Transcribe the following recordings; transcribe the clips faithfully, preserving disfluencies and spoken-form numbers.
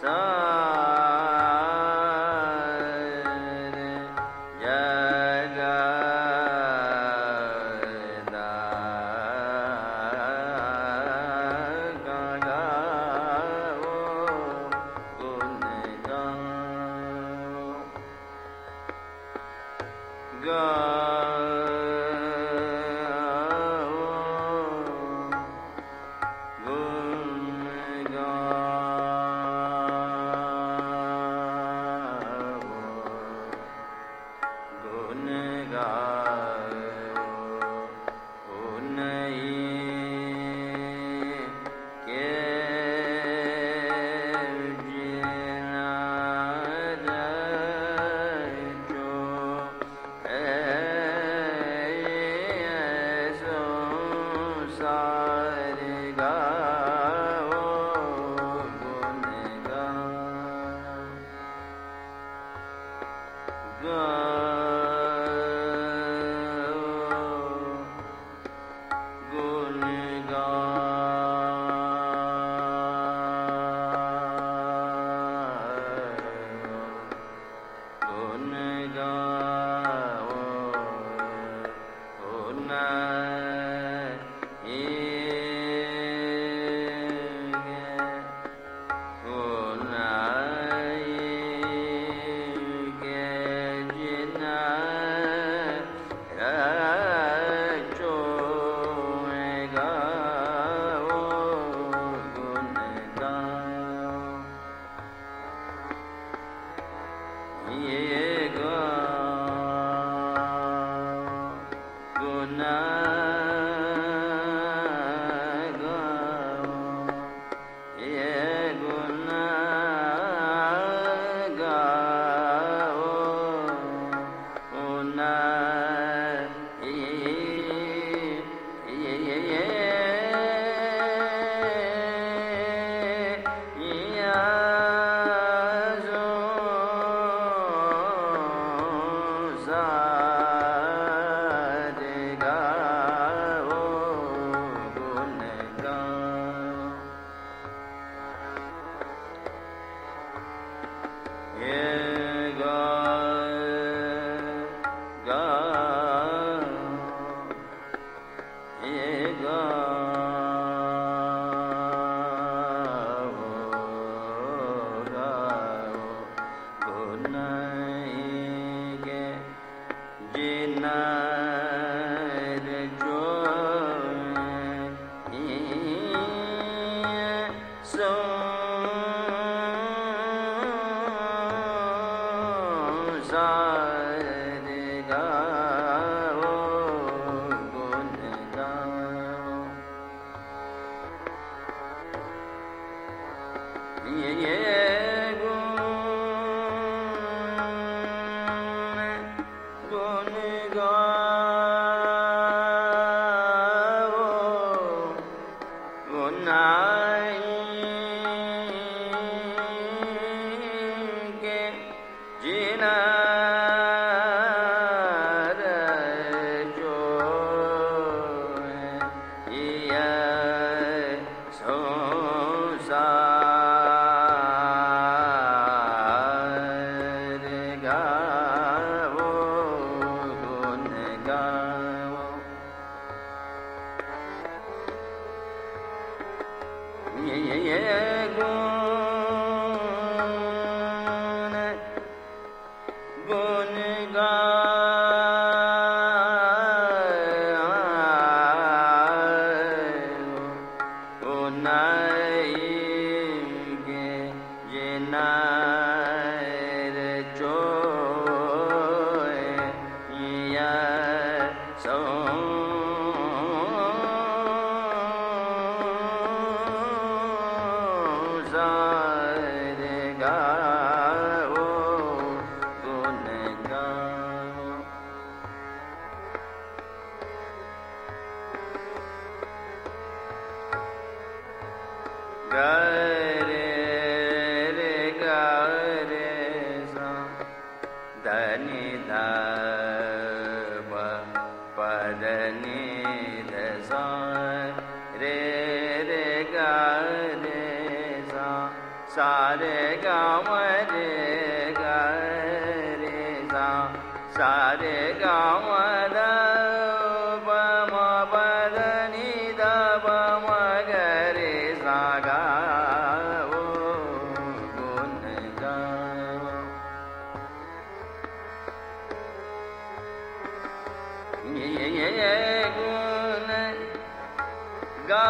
ga re re ga re ga ma re ga re sa sa re ga ma da pa ma pa da ni da pa ma ga re sa ga wo gun ga ye ye ye gun ga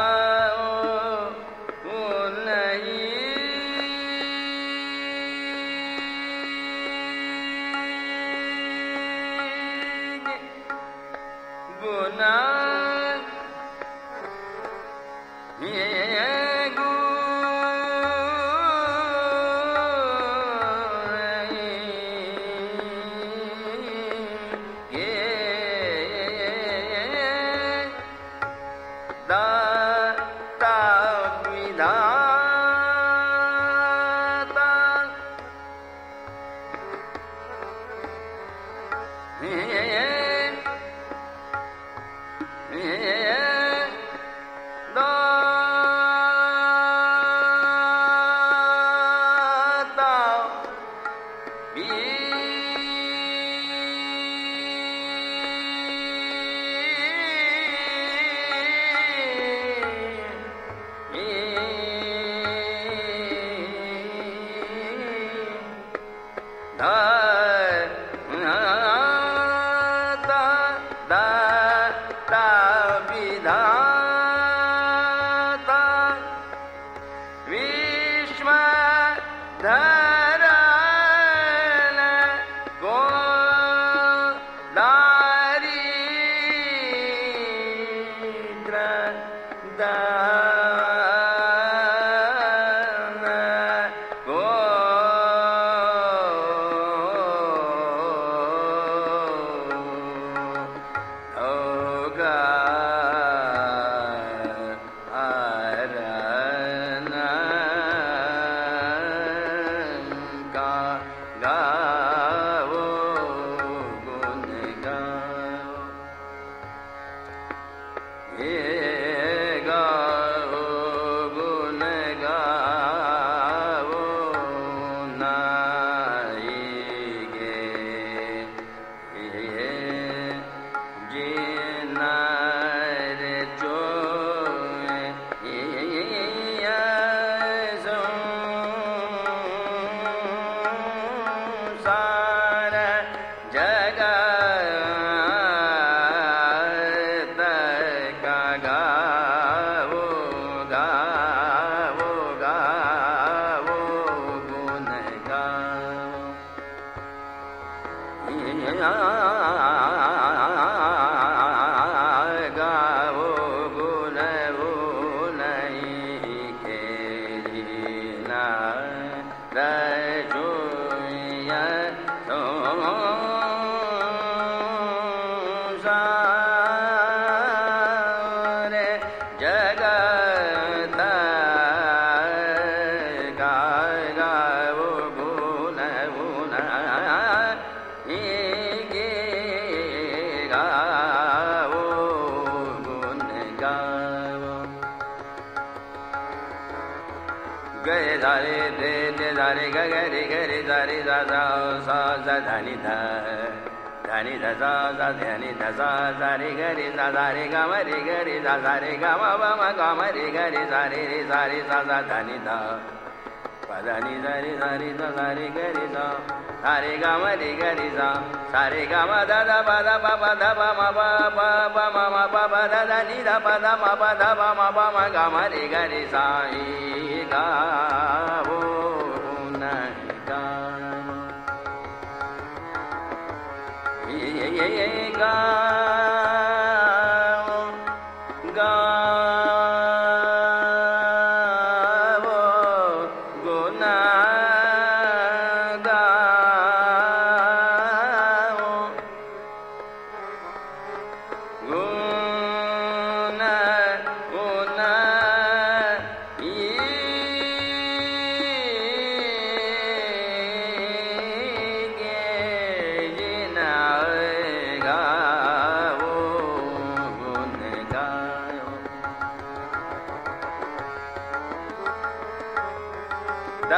ga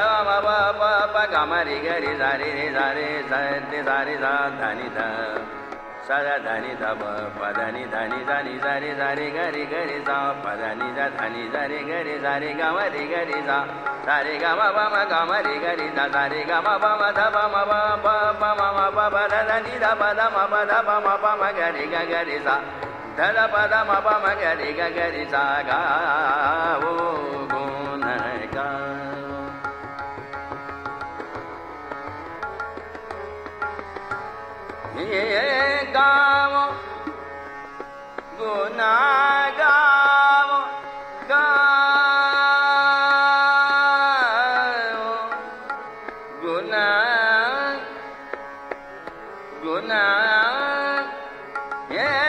ma pa pa pa ga ma ri ga ri sa ri ri sa ri sa ni sa ri sa dha ni dha sa da dha ni dha pa pa dha ni dha ni sa ni sa ri sa ri ga ri ga ri sa pa dha ni dha dha ni sa ri ga ri sa ri ga ma ri ga ri sa sa ri ga ma pa ma ga ma ri ga ri sa sa ri ga ma pa ma dha pa ma pa pa pa ma ma pa pa dha dha ni dha pa dha ma pa dha pa ma pa ma ga ri ga ga ri sa dha dha pa dha ma pa ma ga ri ga ga ri sa ga wo gun ga ye gamo guna gamo gamo guna guna ye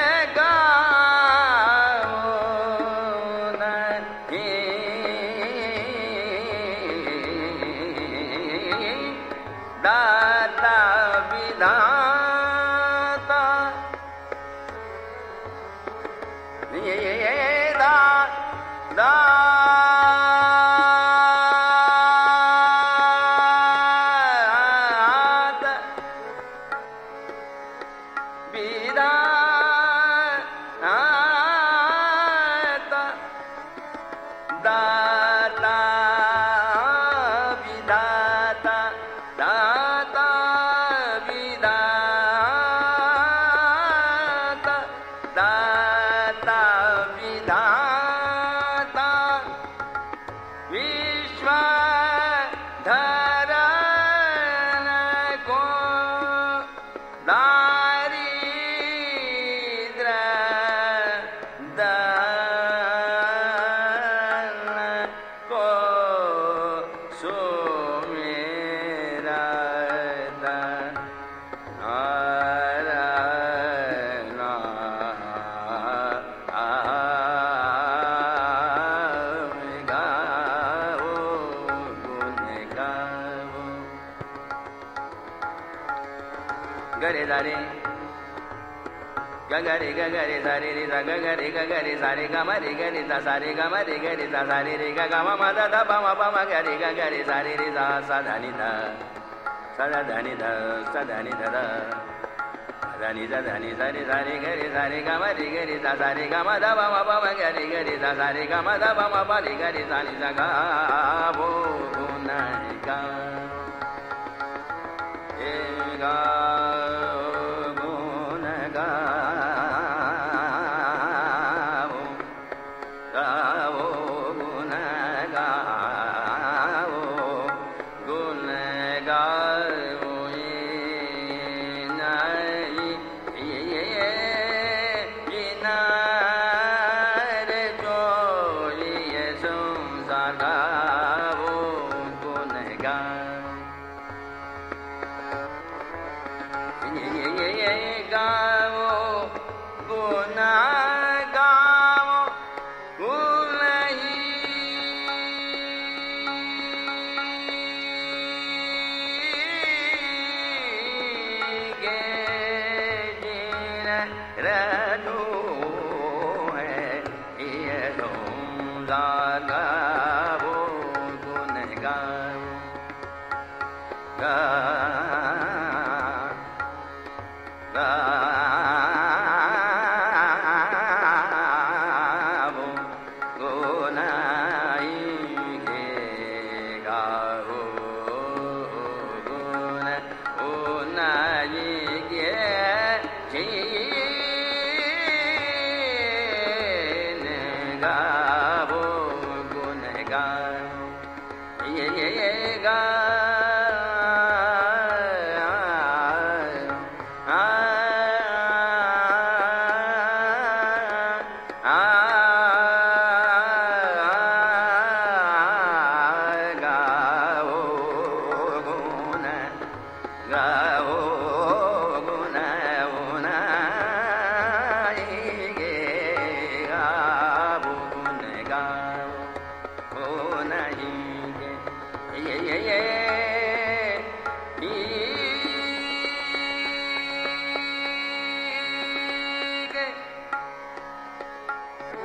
gamo na he data vidhan da da vida da da da vida da da da vida da da da vida धरण को दारिद्र दन को सुमेरा gare dare gagare gagare sare re ga gagare gagare sare ga ma re ga re sa sare ga ma re ga re sa sare re ga ga ma ma da da pa ma pa ma ga re ga gare sare re sa sa da ni da sa da da ni da sa da ni da da da ni da da ni sa re sa re ga re sa re ga ma re ga re sa sare ga ma da pa ma pa ma ga re ga re sa sare ga ma da pa ma pa re ga re sa ni sa ga bo na ga e ga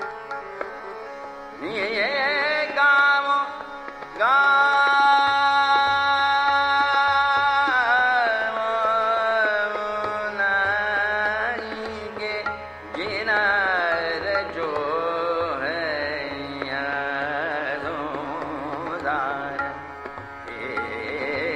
ga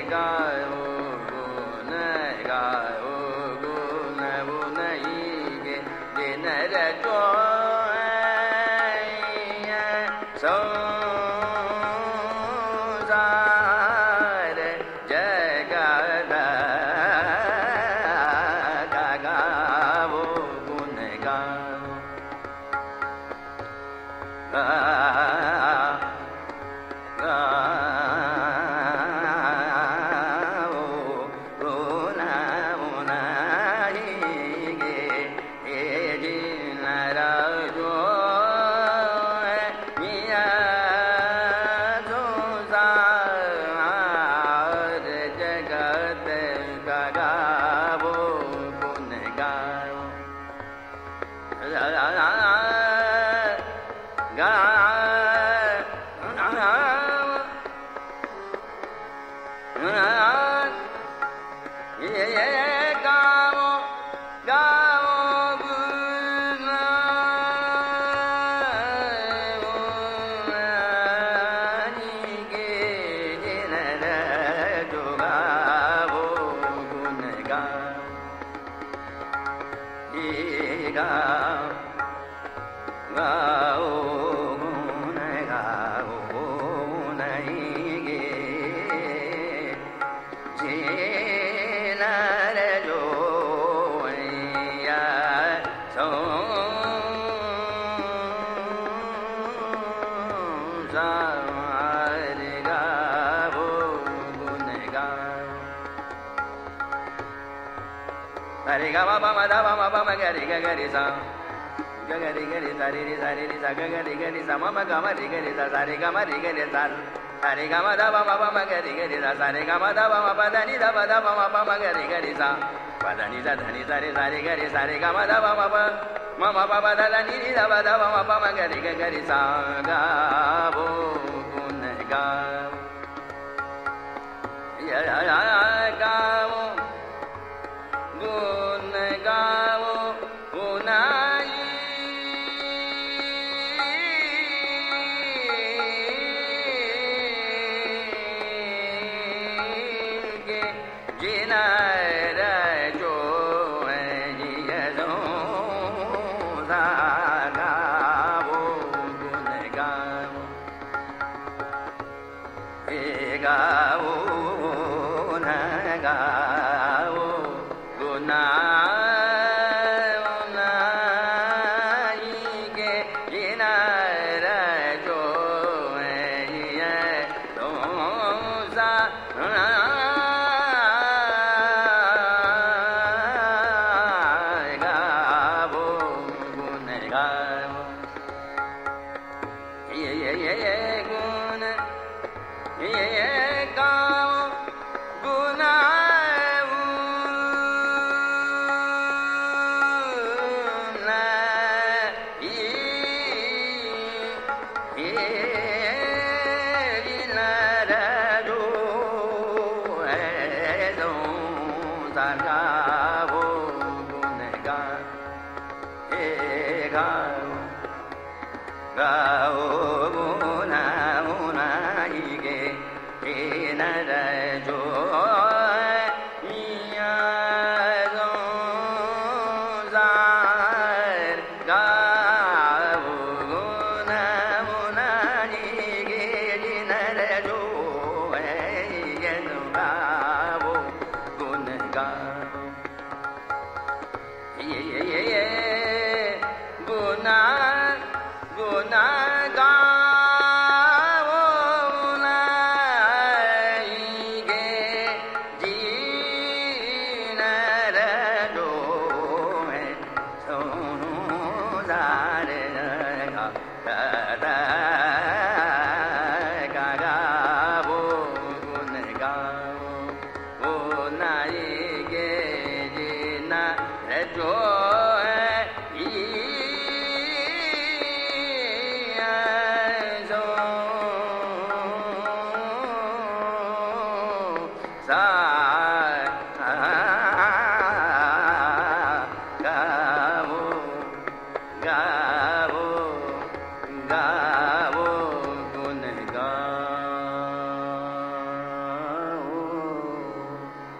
गाओ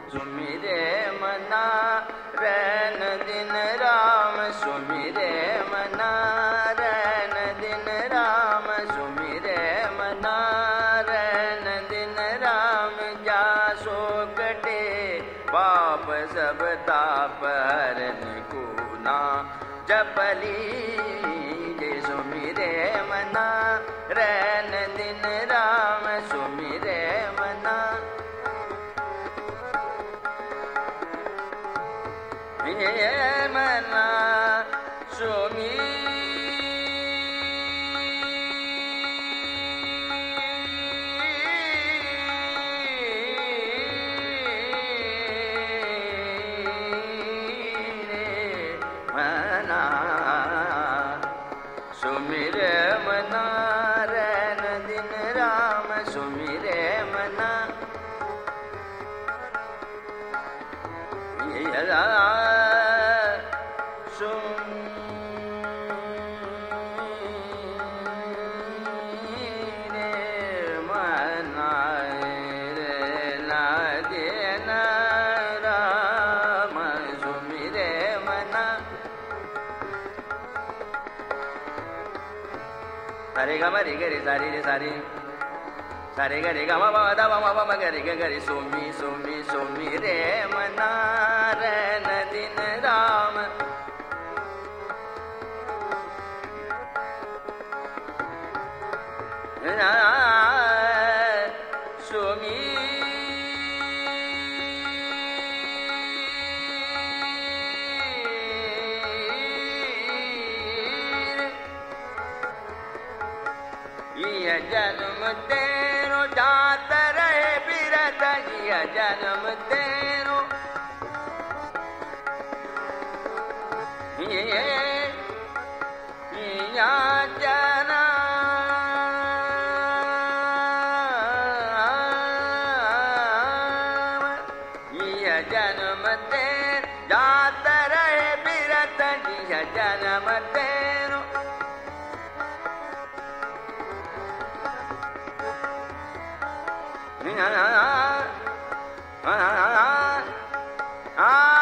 सुमिरे मना रैन दिन राम सुमिरे मना रैन दिन राम सुमिरे मना रैन दिन राम जा सो कटे पाप सब ताप हरन गुना जपली जे सुमिरे मना रैन दिन राम सुमिरे मना ये मना सुमिरे मना सुमिरे मना रैन दिन राम सुमिरे मना ये सारे ग मरे गरे सारे रे सारे सारे गरे ग म प द प म प म गरे ग गरे सोमी सोमी सोमी रे मना रैन दिन राम सोमी जन्म तेरो जात रहे बिरत ये जन्म तेरो ये या जना ये जन्म तेर जात रहे बिरत ये जन्म तेरो आ आ आ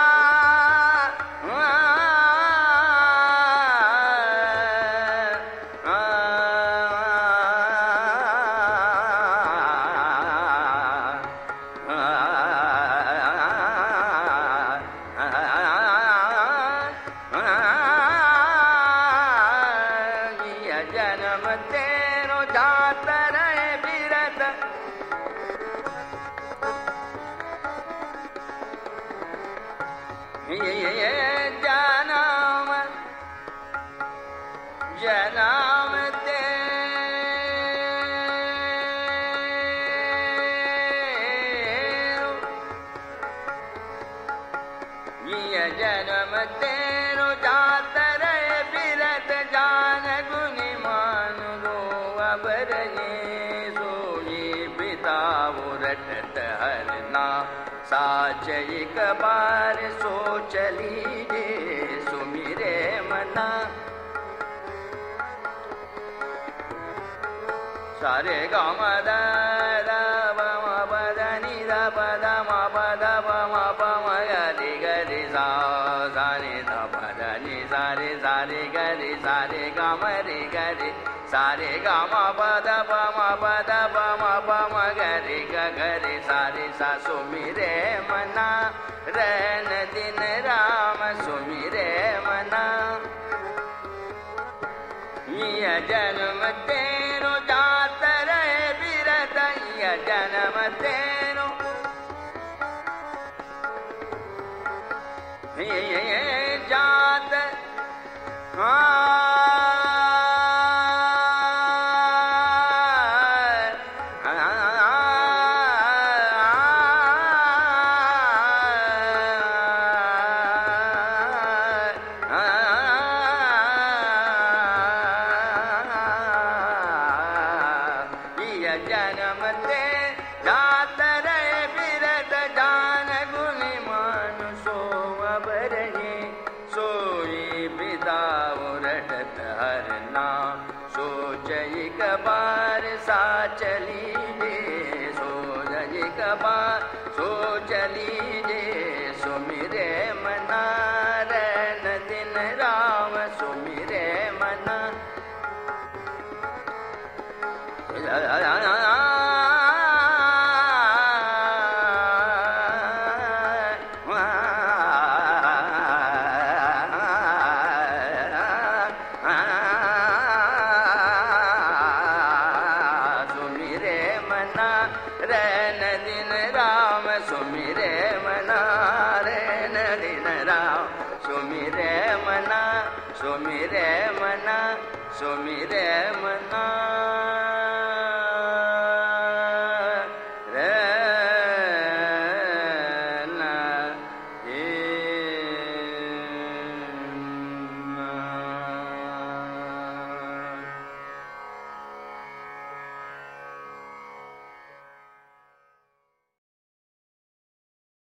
जन्म तेरो जात रहे बिरत ये ये जन्म जन्म तेरो ये जन्म तेरो जात रहे बिरत जान गुनी मान रो अबर ये सोई पिता रटत हरना साच एक बार सोच लीजे सुमिरे मना सारे गाम द प म प द नि द प द म प द प म प म ग रे ग रे सा सा रे द प द नि सा रे सा रे ग रे सा रे ग म रे ग रे सा रे ग म प द प म प द प म प म ग रे ग ग रे सा रे सा सुमिरे मना रैन दिन राम सुमिरे मना ये जन्म तेरो जात रहे बिरत ये जन्म तेरो ये ये जात जन्म ते जात रहे बिरत जान गुनी मान सो अबर ये सोई पिता रटत हरना सोच एक बार सा चली दे सोच एक बार सो चली सुमिरे मना रे दिन राम सुमिरे मना सुमिरे मना सुमिरे मना